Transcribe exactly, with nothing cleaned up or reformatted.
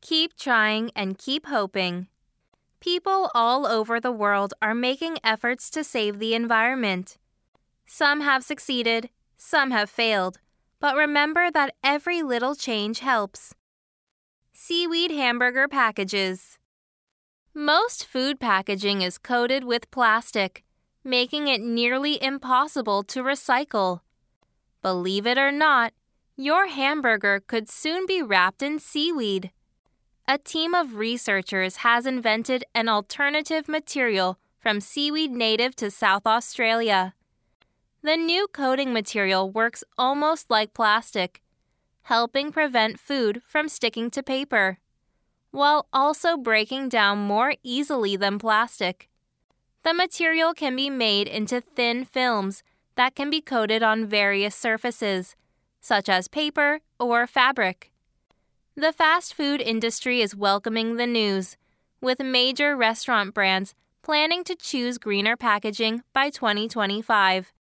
Keep trying and keep hoping. People all over the world are making efforts to save the environment. Some have succeeded, some have failed, but remember that every little change helps. Seaweed hamburger packages. Most food packaging is coated with plastic, making it nearly impossible to recycle. Believe it or not, your hamburger could soon be wrapped in seaweed. A team of researchers has invented an alternative material from seaweed native to South Australia. The new coating material works almost like plastic, helping prevent food from sticking to paper, while also breaking down more easily than plastic. The material can be made into thin films that can be coated on various surfaces, such as paper or fabric. The fast food industry is welcoming the news, with major restaurant brands planning to choose greener packaging by twenty twenty-five.